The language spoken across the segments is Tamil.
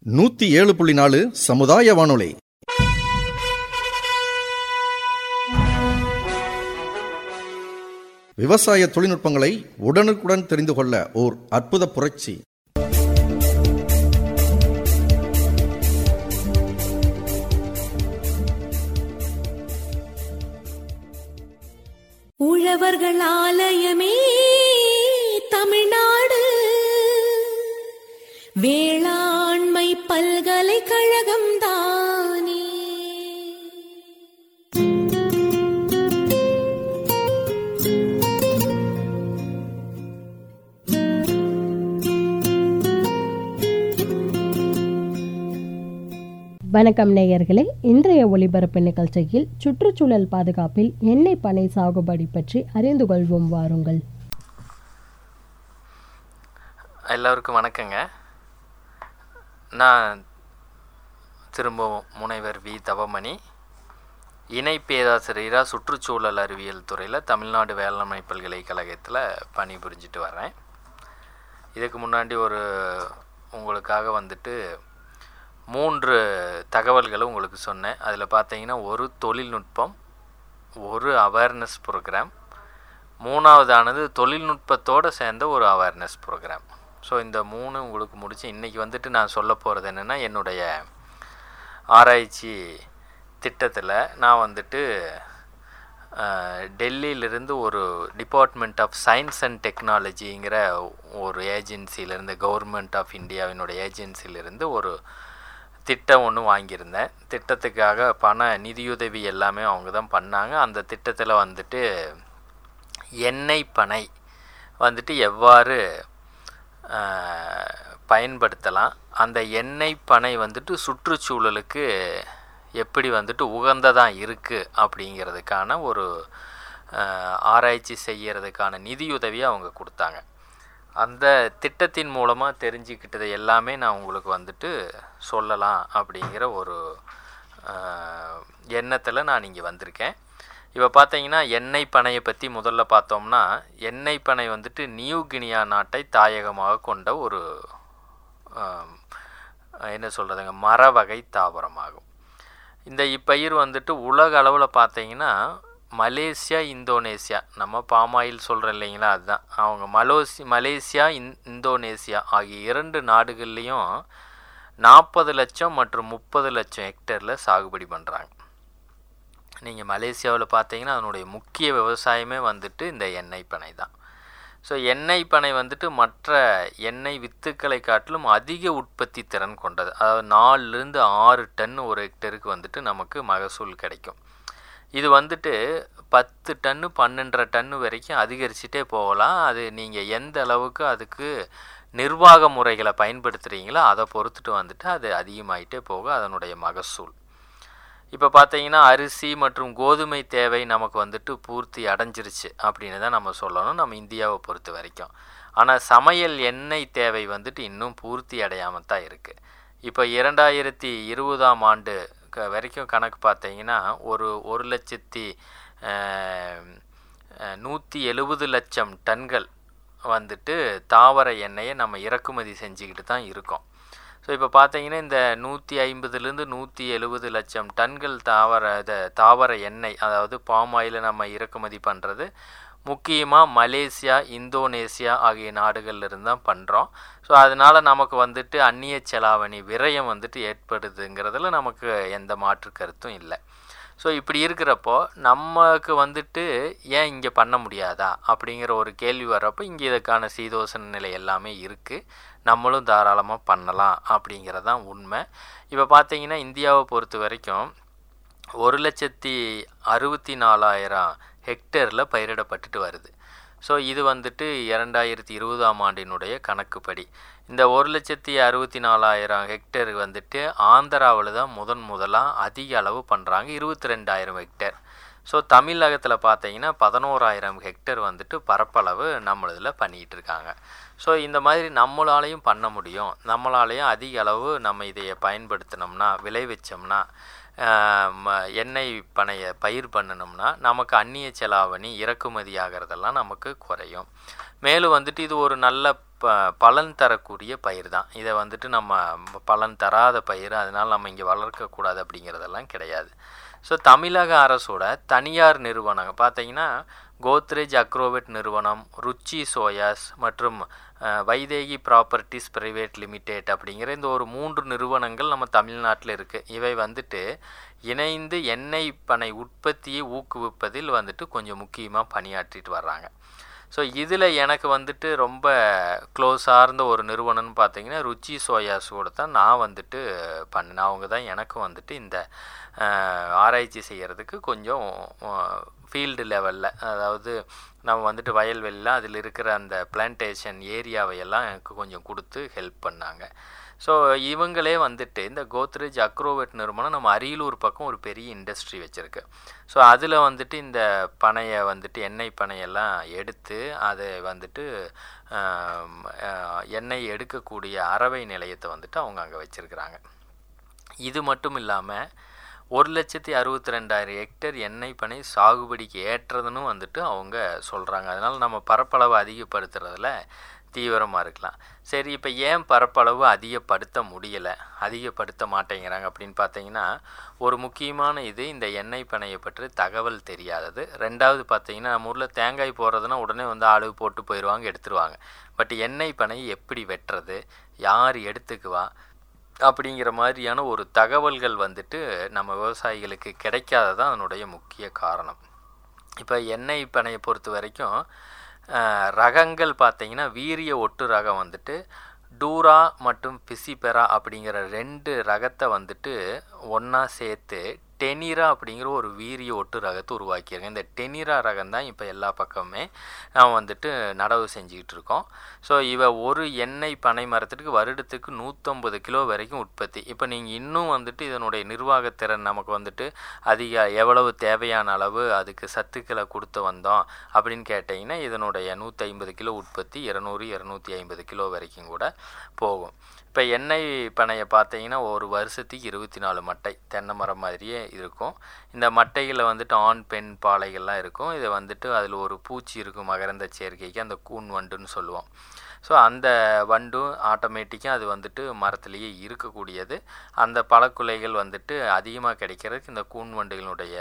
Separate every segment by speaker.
Speaker 1: 107.4 சமுதாய வானொலி. விவசாய தொழில்நுட்பங்களை உடனுக்குடன் தெரிந்து கொள்ள ஓர் அற்புத புரட்சி.
Speaker 2: உழவர்கள் ஆலயமே தமிழ்நாடு, வேளாண்மை பல்கலைக்கழகம் தானே.
Speaker 3: வணக்கம் நேயர்களே, இன்றைய ஒளிபரப்பு நிகழ்ச்சியில் சுற்றுச்சூழல் பாதுகாப்பில் எண்ணெய் பனை சாகுபடி பற்றி அறிந்து கொள்வோம். வாருங்கள்.
Speaker 4: எல்லோருக்கும் வணக்கங்க. நான் திரும்பவும் முனைவர் வி தவமணி, இணை பேராசிரியராக சுற்றுச்சூழல் அறிவியல் துறையில் தமிழ்நாடு வேளாண்மை பல்கலைக்கழகத்தில் பணிபுரிஞ்சிட்டு வரேன். இதுக்கு முன்னாடி உங்களுக்காக 3 தகவல்களை உங்களுக்கு சொன்னேன். அதில் பார்த்தீங்கன்னா, ஒரு தொழில்நுட்பம், ஒரு அவேர்னஸ் ப்ரோக்ராம், 3வதானது தொழில்நுட்பத்தோடு சேர்ந்த ஒரு அவேர்னஸ் ப்ரோக்ராம். ஸோ இந்த 3 உங்களுக்கு முடிச்சு இன்றைக்கி நான் சொல்ல போகிறது என்னென்னா, என்னுடைய ஆராய்ச்சி திட்டத்தில் நான் டெல்லியிலிருந்து ஒரு டிபார்ட்மெண்ட் ஆஃப் சயின்ஸ் அண்ட் டெக்னாலஜிங்கிற ஒரு ஏஜென்சியிலேருந்து, கவர்மெண்ட் ஆஃப் இந்தியாவினுடைய ஏஜென்சியிலேருந்து ஒரு திட்டம் ஒன்று வாங்கியிருந்தேன். திட்டத்துக்காக பண நிதியுதவி எல்லாமே அவங்க தான் பண்ணாங்க. அந்த திட்டத்தில் எண்ணெய் பனை எவ்வாறு பயன்படுத்தலாம், அந்த எண்ணெய் பனை சுற்றுச்சூழலுக்கு எப்படி உகந்ததாக இருக்குது அப்படிங்கிறதுக்கான ஒரு ஆராய்ச்சி செய்கிறதுக்கான நிதியுதவியை அவங்க கொடுத்தாங்க. அந்த திட்டத்தின் மூலமாக தெரிஞ்சுக்கிட்டது எல்லாமே நான் உங்களுக்கு சொல்லலாம் அப்படிங்கிற ஒரு எண்ணத்தில் நான் இங்கே வந்திருக்கேன். இப்போ பார்த்தீங்கன்னா, எண்ணெய் பனையை பற்றி முதல்ல பார்த்தோம்னா, எண்ணெய் பனை நியூ கினியா நாட்டை தாயகமாக கொண்ட ஒரு மர வகை தாவரமாகும். இந்த இப்பயிர் உலக அளவில் பார்த்தீங்கன்னா, மலேசியா, இந்தோனேசியா, நம்ம பாமாயில் சொல்கிறோம் இல்லைங்களா, அதுதான் அவங்க மலேசியா, இந்தோனேசியா ஆகிய 2 நாடுகள்லேயும் 40 லட்சம் மற்றும் 30 லட்சம் ஹெக்டேரில் சாகுபடி பண்ணுறாங்க. நீங்கள் மலேசியாவில் பார்த்தீங்கன்னா, அதனுடைய முக்கிய விவசாயமே இந்த எண்ணெய் பனை தான். ஸோ எண்ணெய் பனை மற்ற எண்ணெய் வித்துக்களை காட்டிலும் அதிக உற்பத்தி திறன் கொண்டது. அதாவது 4லேருந்து 6 டன் ஒரு ஹெக்டருக்கு நமக்கு மகசூல் கிடைக்கும். இது 10 டன்னு 12 டன்னு வரைக்கும் அதிகரிச்சுட்டே போகலாம். அது நீங்கள் எந்த அளவுக்கு அதுக்கு நிர்வாக முறைகளை பயன்படுத்துகிறீங்களோ அதை பொறுத்துட்டு அது அதிகமாகிட்டே போக அதனுடைய மகசூல். இப்போ பார்த்தீங்கன்னா, அரிசி மற்றும் கோதுமை தேவை நமக்கு பூர்த்தி அடைஞ்சிருச்சு அப்படின்னு தான் நம்ம சொல்லணும், நம்ம இந்தியாவை பொறுத்த வரைக்கும். ஆனால் சமையல் எண்ணெய் தேவை இன்னும் பூர்த்தி அடையாமல் தான் இருக்குது. இப்போ 2020ஆம் ஆண்டு வரைக்கும் கணக்கு பார்த்தீங்கன்னா, 1,170 லட்சம் டன்கள் தாவர எண்ணெயை நம்ம இறக்குமதி செஞ்சுக்கிட்டு தான் இருக்கோம். ஸோ இப்போ பார்த்தீங்கன்னா, இந்த 150லேருந்து 170 லட்சம் டன்கள் தாவர எண்ணெய், அதாவது பாம் ஆயிலை நம்ம இறக்குமதி பண்ணுறது முக்கியமாக மலேசியா, இந்தோனேசியா ஆகிய நாடுகள்லேருந்து தான் பண்ணுறோம். ஸோ அதனால் நமக்கு அந்நிய செலாவணி விரயம் ஏற்படுதுங்கிறதுல நமக்கு எந்த மாற்று கருத்தும் இல்லை. ஸோ இப்படி இருக்கிறப்போ நமக்கு ஏன் இங்கே பண்ண முடியாதா அப்படிங்கிற ஒரு கேள்வி வர்றப்போ, இங்கே இதுக்கான சீதோசன நிலை எல்லாமே இருக்குது, நம்மளும் தாராளமாக பண்ணலாம் அப்படிங்கிறதான் உண்மை. இப்போ பார்த்தீங்கன்னா, இந்தியாவை பொறுத்த வரைக்கும் 1,64,000 ஹெக்டேரில் பயிரிடப்பட்டுட்டு வருது. ஸோ இது 2020ஆம் ஆண்டினுடைய கணக்குப்படி இந்த 1,64,000 ஹெக்டேர் ஆந்திராவில் தான் முதலாக அதிக அளவு பண்ணுறாங்க, 22,000 ஹெக்டேர். ஸோ தமிழகத்தில் பார்த்தீங்கன்னா 11,000 ஹெக்டேர் பரப்பளவு நம்மளதில் பண்ணிக்கிட்டு இருக்காங்க. ஸோ இந்த மாதிரி நம்மளாலையும் பண்ண முடியும், நம்மளாலையும் அதிக அளவு நம்ம இதை பயன்படுத்தினோம்னா, விளைவிச்சோம்னா, எண்ணெய் பனையை பயிர் பண்ணணும்னா நமக்கு அந்நிய செலாவணி இறக்குமதி ஆகிறதெல்லாம் நமக்கு குறையும். மேலும் இது ஒரு நல்ல பலன் தரக்கூடிய பயிர் தான். இதை வந்துட்டு நம்ம பலன் தராத பயிர், அதனால் நம்ம இங்கே வளர்க்கக்கூடாது அப்படிங்கிறதெல்லாம் கிடையாது. ஸோ தமிழக அரசோட தனியார் நிறுவனங்கள் பார்த்தீங்கன்னா கோத்ரேஜ் அக்ரோவெட் நிறுவனம், ருச்சி சோயாஸ் மற்றும் வைதேகி ப்ராப்பர்ட்டிஸ் பிரைவேட் லிமிடெட் அப்படிங்கிற இந்த ஒரு 3 நிறுவனங்கள் நம்ம தமிழ்நாட்டில் இருக்குது. இவை வந்துட்டு இணைந்து எண்ணெய் பனை உற்பத்தியை ஊக்குவிப்பதில் வந்துட்டு கொஞ்சம் முக்கியமாக பணியாற்றிட்டு வர்றாங்க. ஸோ இதில் எனக்கு வந்துட்டு ரொம்ப க்ளோஸ் ஆர்ந்த ஒரு நிறுவனம்னு பார்த்தீங்கன்னா ருச்சி சோயாஸோடு தான் நான் வந்துட்டு பண்ணினேன். அவங்க தான் எனக்கு வந்துட்டு இந்த ஆராய்ச்சி செய்கிறதுக்கு கொஞ்சம் ஃபீல்டு லெவலில், அதாவது நம்ம வந்துட்டு வயல்வெளியில் அதில் இருக்கிற அந்த பிளான்டேஷன் ஏரியாவையெல்லாம் எனக்கு கொஞ்சம் கொடுத்து ஹெல்ப் பண்ணாங்க. ஸோ இவங்களே வந்துட்டு இந்த கோத்ரேஜ் அக்ரோவெட் நிறுவனம் நம்ம அரியலூர் பக்கம் ஒரு பெரிய இண்டஸ்ட்ரி வச்சுருக்கு. ஸோ அதில் வந்துட்டு இந்த பனையை வந்துட்டு எண்ணெய் பனையெல்லாம் எடுத்து அதை வந்துட்டு எண்ணெய் எடுக்கக்கூடிய அரவை நிலையத்தை வந்துட்டு அவங்க அங்கே வச்சுருக்கிறாங்க. இது மட்டும் இல்லாமல் 1,62,200 ஹெக்டேர் எண்ணெய் பனை சாகுபடிக்கு ஏற்றதுன்னு வந்துட்டு அவங்க சொல்கிறாங்க. அதனால் நம்ம பரப்பளவு அதிகப்படுத்துறதுல தீவிரமாக இருக்கலாம். சரி, இப்போ ஏன் பரப்பளவு அதிகப்படுத்த மாட்டேங்கிறாங்க அப்படின்னு பார்த்தீங்கன்னா, ஒரு முக்கியமான இது இந்த எண்ணெய் பனையை பற்றி தகவல் தெரியாதது. ரெண்டாவது பார்த்தீங்கன்னா, நம்ம ஊரில் தேங்காய் போடுறதுனா உடனே வந்து ஆளு போட்டு போயிடுவாங்க, எடுத்துருவாங்க. பட் எண்ணெய் பனை எப்படி வெட்டுறது, யார் எடுத்துக்குவா அப்படிங்கிற மாதிரியான ஒரு தகவல்கள் வந்துட்டு நம்ம விவசாயிகளுக்கு கிடைக்காததான் அதனுடைய முக்கிய காரணம். இப்போ எண்ணெய் பனையை பொறுத்த வரைக்கும் ரகங்கள் பார்த்தீங்கன்னா வீரிய ஒட்டு ரகம் வந்துட்டு டூரா மற்றும் பிசிபெரா அப்படிங்கிற 2 ரகத்தை வந்துட்டு ஒன்றா சேர்த்து டெனிரா அப்படிங்கிற ஒரு வீரிய ஒட்டு ரகத்தை உருவாக்கியிருக்கேன். இந்த டெனிரா ரகம் தான் இப்போ எல்லா பக்கமுமே நாம் வந்துட்டு நடவு செஞ்சுக்கிட்டு இருக்கோம். ஸோ ஒரு எண்ணெய் பனை மரத்துக்கு வருடத்துக்கு 150 கிலோ வரைக்கும் உற்பத்தி. இப்போ நீங்கள் இன்னும் வந்துட்டு இதனுடைய நிர்வாகத்திறன் நமக்கு வந்துட்டு எவ்வளவு தேவையான அளவு அதுக்கு சத்துக்களை கொடுத்து வந்தோம் அப்படின்னு கேட்டிங்கன்னா இதனுடைய 150 கிலோ உற்பத்தி 200-250 கிலோ வரைக்கும் கூட போகும். இப்போ எண்ணெய் பனையை பார்த்தீங்கன்னா ஒரு வருஷத்துக்கு 24 மட்டை தென்னை மரம் மாதிரியே இருக்கும். இந்த மட்டைகளில் வந்துட்டு ஆண் பெண் பாலைகள்லாம் இருக்கும். இதை வந்துட்டு அதில் ஒரு பூச்சி இருக்கும், மகரந்த சேர்க்கைக்கு, அந்த கூன் வண்டுன்னு சொல்லுவோம். ஸோ அந்த வண்டும் ஆட்டோமேட்டிக்காக அது வந்துட்டு மரத்துலேயே இருக்கக்கூடியது. அந்த பழக்குலைகள் வந்துட்டு அதிகமாக கிடைக்கிறதுக்கு இந்த கூன் வண்டுகளுடைய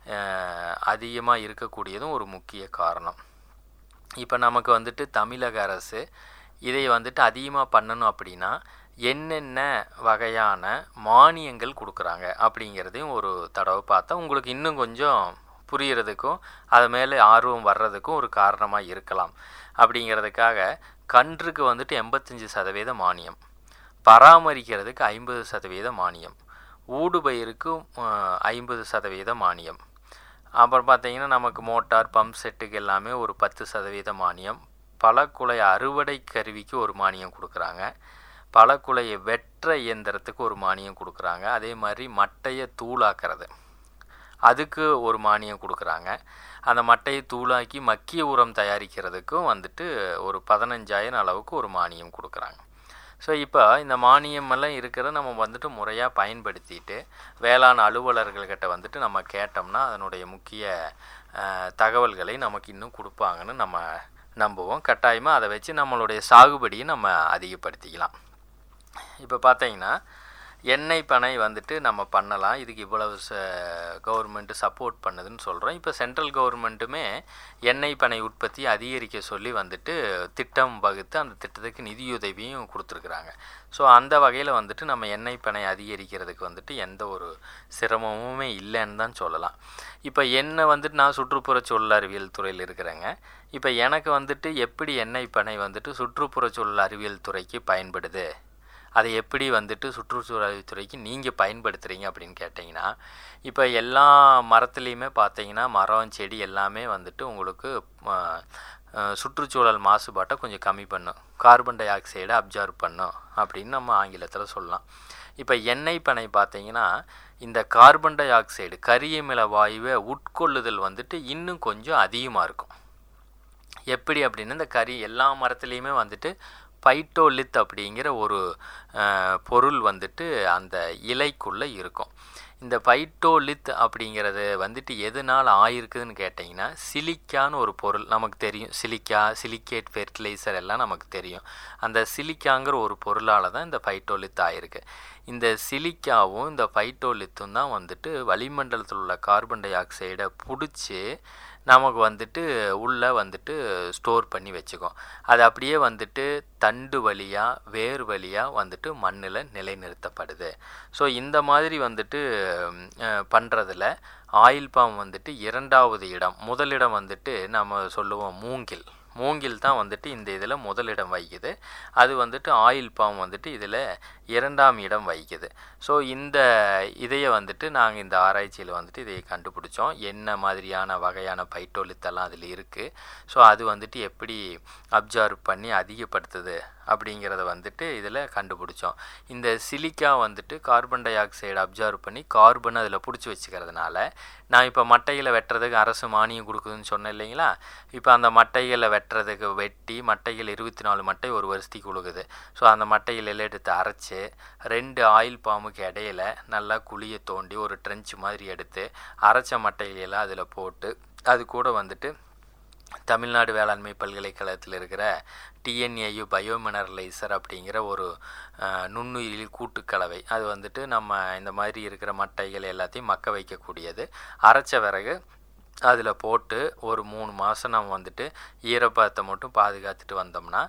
Speaker 4: அதிகமாக இருக்கக்கூடியதும் ஒரு முக்கிய காரணம். இப்போ நமக்கு வந்துட்டு தமிழக அரசு இதை வந்துட்டு அதிகமாக பண்ணணும் அப்படின்னா என்னென்ன வகையான மானியங்கள் கொடுக்குறாங்க அப்படிங்கிறதையும் ஒரு தடவை பார்த்தா உங்களுக்கு இன்னும் கொஞ்சம் புரிகிறதுக்கும் அது மேலே ஆர்வம் வர்றதுக்கும் ஒரு காரணமாக இருக்கலாம். அப்படிங்கிறதுக்காக கன்றுக்கு வந்துட்டு 85% மானியம், பராமரிக்கிறதுக்கு 50% மானியம், ஊடுபயிருக்கு 50% மானியம், அப்புறம் பார்த்தீங்கன்னா நமக்கு மோட்டார் பம்ப் செட்டுக்கு எல்லாமே ஒரு 10% மானியம், பழக்குலை அறுவடை கருவிக்கு ஒரு மானியம் கொடுக்குறாங்க, பழக்குலையை வெற்ற இயந்திரத்துக்கு ஒரு மானியம் கொடுக்குறாங்க, அதே மாதிரி மட்டையை தூளாக்கிறது அதுக்கு ஒரு மானியம் கொடுக்குறாங்க, அந்த மட்டையை தூளாக்கி மக்கிய உரம் தயாரிக்கிறதுக்கும் வந்துட்டு ஒரு 15,000 அளவுக்கு ஒரு மானியம் கொடுக்குறாங்க. ஸோ இப்போ இந்த மானியமெல்லாம் இருக்கிறத நம்ம வந்துட்டு முறையாக பயன்படுத்திட்டு வேளாண் அலுவலர்கள்கிட்ட வந்துட்டு நம்ம கேட்டோம்னா அதனுடைய முக்கிய தகவல்களை நமக்கு இன்னும் கொடுப்பாங்கன்னு நம்ம நம்புவோம். கட்டாயமாக அதை வச்சு நம்மளுடைய சாகுபடியை நம்ம அதிகப்படுத்திக்கலாம். இப்போ பார்த்தீங்கன்னா எண்ணெய் பனை வந்துட்டு நம்ம பண்ணலாம், இதுக்கு இவ்வளவு கவர்மெண்ட்டு சப்போர்ட் பண்ணுதுன்னு சொல்கிறோம். இப்போ சென்ட்ரல் கவர்மெண்ட்டுமே எண்ணெய் பனை உற்பத்தி அதிகரிக்க சொல்லி வந்துட்டு திட்டம் வகுத்து அந்த திட்டத்துக்கு நிதியுதவியும் கொடுத்துருக்குறாங்க. ஸோ அந்த வகையில் வந்துட்டு நம்ம எண்ணெய் பனை அதிகரிக்கிறதுக்கு வந்துட்டு எந்த ஒரு சிரமமுமே இல்லைன்னு தான் சொல்லலாம். இப்போ என்னை வந்துட்டு நான் சுற்றுப்புறச்சூழல் அறிவியல் துறையில் இருக்கிறேங்க. இப்போ எனக்கு வந்துட்டு எப்படி எண்ணெய் பனை வந்துட்டு சுற்றுப்புறச்சூழல் அறிவியல் துறைக்கு பயன்படுது, அதை எப்படி வந்துட்டு சுற்றுச்சூழல் துறைக்கு நீங்கள் பயன்படுத்துகிறீங்க அப்படின்னு கேட்டிங்கன்னா, இப்போ எல்லா மரத்துலேயுமே பார்த்தீங்கன்னா மரம் செடி எல்லாமே வந்துட்டு உங்களுக்கு சுற்றுச்சூழல் மாசுபாட்டை கொஞ்சம் கம்மி பண்ணும், கார்பன் டை ஆக்சைடை அப்சார்ப் பண்ணும் அப்படின்னு நம்ம ஆங்கிலத்தில் சொல்லலாம். இப்போ எண்ணெய் பனை பார்த்தீங்கன்னா இந்த கார்பன் டை ஆக்சைடு கரியமில வாயுவை உட்கொள்ளுதல் வந்துட்டு இன்னும் கொஞ்சம் அதிகமாக இருக்கும். எப்படி அப்படின்னா இந்த எல்லா மரத்துலேயுமே வந்துட்டு பைட்டோலித் அப்படிங்கிற ஒரு பொருள் வந்துட்டு அந்த இலைக்குள்ளே இருக்கும். இந்த பைட்டோலித் அப்படிங்கிறது வந்துட்டு எதனால் ஆயிருக்குதுன்னு கேட்டிங்கன்னா, சிலிக்கான்னு ஒரு பொருள் நமக்கு தெரியும். சிலிக்கேட் ஃபெர்டிலைசர் எல்லாம் நமக்கு தெரியும். அந்த சிலிக்காங்கிற ஒரு பொருளால் தான் இந்த பைட்டோலித் ஆயிருக்கு. இந்த சிலிக்காவும் இந்த பைட்டோலித்தும் தான் வந்துட்டு வளிமண்டலத்தில் உள்ள கார்பன் டை ஆக்சைடை பிடிச்சி நமக்கு வந்துட்டு உள்ளே வந்துட்டு ஸ்டோர் பண்ணி வச்சுக்கும். அது அப்படியே வந்துட்டு தண்டு வழியாக வேர் வழியாக வந்துட்டு மண்ணில் நிலைநிறுத்தப்படுது. ஸோ இந்த மாதிரி வந்துட்டு பண்ணுறதுல ஆயில் பாம் வந்துட்டு 2வது இடம். முதலிடம் வந்துட்டு நம்ம சொல்லுவோம் மூங்கில் தான் வந்துட்டு இந்த இதில் முதலிடம் வகிக்குது. அது வந்துட்டு ஆயில் பாம் வந்துட்டு இதில் 2ஆம் இடம் வகிக்குது. ஸோ இந்த இதையை வந்துட்டு நாங்கள் இந்த ஆராய்ச்சியில் வந்துட்டு இதை கண்டுபிடிச்சோம். என்ன மாதிரியான வகையான பைட்டோலித்தெல்லாம் அதில் இருக்குது, ஸோ அது வந்துட்டு எப்படி அப்சார்வ் பண்ணி அதிகப்படுத்துது அப்படிங்கிறத வந்துட்டு இதில் கண்டுபிடிச்சோம். இந்த சிலிக்கா வந்துட்டு கார்பன் டை ஆக்சைடு அப்சார்வ் பண்ணி கார்பன் அதில் பிடிச்சி வச்சுக்கிறதுனால, நான் இப்போ மட்டைகளை வெட்டுறதுக்கு அரசு மானியம் கொடுக்குதுன்னு சொன்னேன் இல்லைங்களா, இப்போ அந்த மட்டைகளை வெட்டி மட்டைகள் 24 மட்டை ஒரு வருஷத்துக்கு உழுகுது. ஸோ அந்த மட்டைகள் எல்லாம் எடுத்து அரைச்சி 2 ஆயில் பாம்புக்கு இடையில நல்லா குழியை தோண்டி ஒரு ட்ரென்ச் மாதிரி எடுத்து அரைச்ச மட்டைகளெல்லாம் அதில் போட்டு, அது கூட வந்துட்டு தமிழ்நாடு வேளாண்மை பல்கலைக்கழகத்தில் இருக்கிற டிஎன்ஏயு பயோமினரலைசர் அப்படிங்கிற ஒரு நுண்ணுயிரி கூட்டுக்கலவை, அது வந்துட்டு நம்ம இந்த மாதிரி இருக்கிற மட்டைகள் எல்லாத்தையும் மக்க வைக்கக்கூடியது. அரைச்ச பிறகு அதில் போட்டு ஒரு 3 மாதம் நம்ம வந்துட்டு ஈரப்பதத்தை மட்டும் பாதுகாத்துட்டு வந்தோம்னா,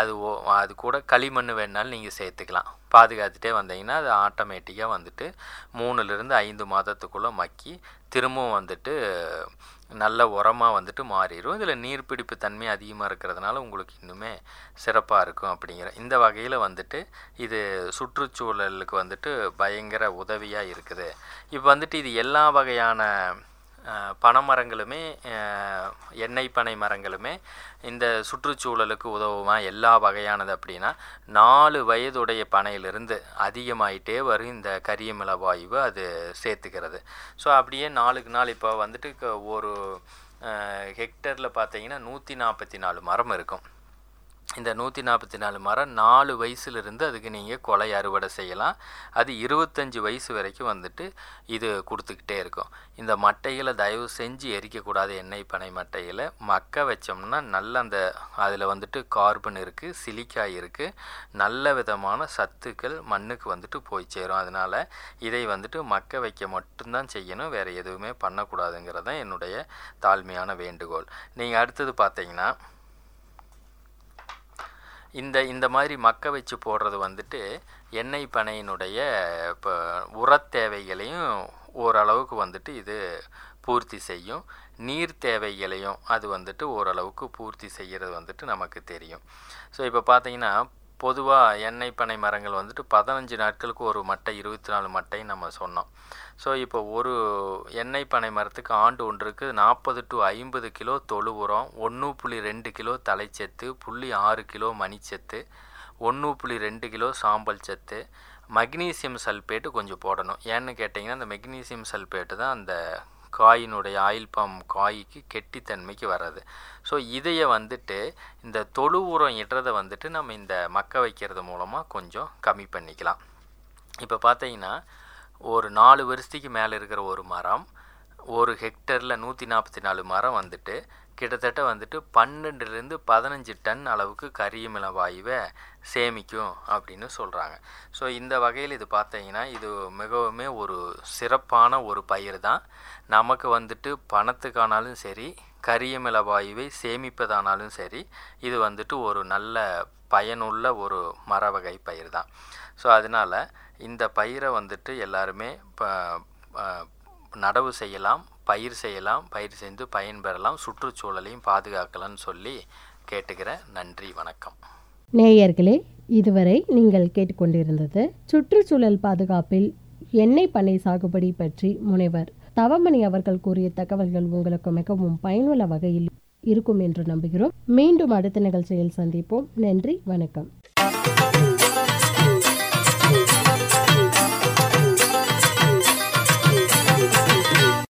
Speaker 4: அது கூட களிமண் வேணாலும் நீங்கள் சேர்த்துக்கலாம். பாதுகாத்துட்டே வந்தீங்கன்னா அது ஆட்டோமேட்டிக்காக வந்துட்டு 3லிருந்து 5 மாதத்துக்குள்ளே மக்கி திரும்பவும் வந்துட்டு நல்ல உரமாக வந்துட்டு மாறிடும். இதில் நீர்பிடிப்பு தன்மை அதிகமாக இருக்கிறதுனால உங்களுக்கு இன்னுமே சிறப்பாக இருக்கும். அப்படிங்கிற இந்த வகையில் வந்துட்டு இது சுற்றுச்சூழலுக்கு வந்துட்டு பயங்கர உதவியாக இருக்குது. இப்போ வந்துட்டு இது எல்லா வகையான பனைமரங்களுமே எண்ணெய் பனை மரங்களுமே இந்த சுற்றுச்சூழலுக்கு உதவுமா எல்லா வகையானது அப்படின்னா, 4 வயதுடைய பனையிலிருந்து அதிகமாயிட்டே வரும் இந்த கரியமில வாயு அது சேர்த்துக்கிறது. ஸோ அப்படியே நாளுக்கு நாள் இப்போ வந்துட்டு ஒரு ஹெக்டரில் பார்த்தீங்கன்னா 144 மரம் இருக்கும். இந்த 144 மரம் 4 வயசுலேருந்து அதுக்கு நீங்கள் கொலை அறுவடை செய்யலாம். அது 25 வயசு வரைக்கும் வந்துட்டு இது கொடுத்துக்கிட்டே இருக்கும். இந்த மட்டைகளை தயவு செஞ்சு எரிக்கக்கூடாது. எண்ணெய் பனை மட்டைகளை மக்க வச்சோம்னா நல்ல அந்த அதில் வந்துட்டு கார்பன் இருக்குது, சிலிக்கா இருக்குது, நல்ல விதமான சத்துக்கள் மண்ணுக்கு வந்துட்டு போய் சேரும். அதனால் இதை வந்துட்டு மக்க வைக்க மட்டும்தான் செய்யணும், வேறு எதுவுமே பண்ணக்கூடாதுங்கிறது தான் என்னுடைய தாழ்மையான வேண்டுகோள். நீங்கள் அடுத்தது பார்த்தீங்கன்னா, இந்த மாதிரி மக்க வச்சு போடுறது வந்துட்டு எண்ணெய் பனையினுடைய இப்போ உரத் தேவைகளையும் ஓரளவுக்கு வந்துட்டு இது பூர்த்தி செய்யும். நீர் தேவைகளையும் அது வந்துட்டு ஓரளவுக்கு பூர்த்தி செய்கிறது வந்துட்டு நமக்கு தெரியும். ஸோ இப்போ பார்த்தீங்கன்னா, பொதுவாக எண்ணெய் பனை மரங்கள் வந்துட்டு 15 நாட்களுக்கு ஒரு மட்டை 24 மட்டை நம்ம சொன்னோம். ஸோ இப்போ ஒரு எண்ணெய் பனை மரத்துக்கு ஆண்டு ஒன்றுக்கு 40 to 50 கிலோ தொழு உரம், 1.2 கிலோ தலைச்சத்து, 0.6 கிலோ மணிச்சத்து, 1.2 கிலோ சாம்பல் சத்து, மக்னீசியம் சல்பேட்டு கொஞ்சம் போடணும். ஏன்னு கேட்டிங்கன்னா, அந்த மக்னீசியம் சல்பேட்டு தான் அந்த காயினுடைய ஆயில் பாம் காய்க்கு கெட்டித்தன்மைக்கு வர்றது. ஸோ இதையை வந்துட்டு இந்த தொழு உரம் இடுறதை வந்துட்டு நம்ம இந்த மக்க வைக்கிறது மூலமாக கொஞ்சம் கம்மி பண்ணிக்கலாம். இப்போ பார்த்தீங்கன்னா, ஒரு 4 வருஷத்துக்கு மேலே இருக்கிற ஒரு மரம் ஒரு ஹெக்டரில் 144 மரம் வந்துட்டு கிட்டத்தட்ட வந்துட்டு 12லிருந்து 15 டன் அளவுக்கு கரியமில வாயுவை சேமிக்கும் அப்படின்னு சொல்கிறாங்க. ஸோ இந்த வகையில் இது பார்த்தீங்கன்னா, இது மிகவுமே ஒரு சிறப்பான ஒரு பயிர் தான். நமக்கு வந்துட்டு பணத்துக்கானாலும் சரி, கரியமில வாயுவை சேமிப்பதானாலும் சரி, இது வந்துட்டு ஒரு நல்ல பயனுள்ள ஒரு மர வகை பயிர் தான். ஸோ அதனால் இந்த பயிரை வந்துட்டு எல்லாருமே நடவு செய்யலாம், பயிர் செய்யலாம், பயிர் செய்து பயன்பெறலாம், சுற்றுச்சூழலையும் பாதுகாக்கலாம்னு சொல்லி கேட்டுக்கிறேன். நன்றி, வணக்கம்.
Speaker 3: நேயர்களே, இதுவரை நீங்கள் கேட்டுக்கொண்டிருந்தது சுற்றுச்சூழல் பாதுகாப்பில் எண்ணெய் பனை சாகுபடி பற்றி முனைவர் தவமணி அவர்கள் கூறிய தகவல்கள் உங்களுக்கு மிகவும் பயனுள்ள வகையில் இருக்கும் என்று நம்புகிறோம். மீண்டும் அடுத்த நிகழ்ச்சியில் சந்திப்போம். நன்றி, வணக்கம்.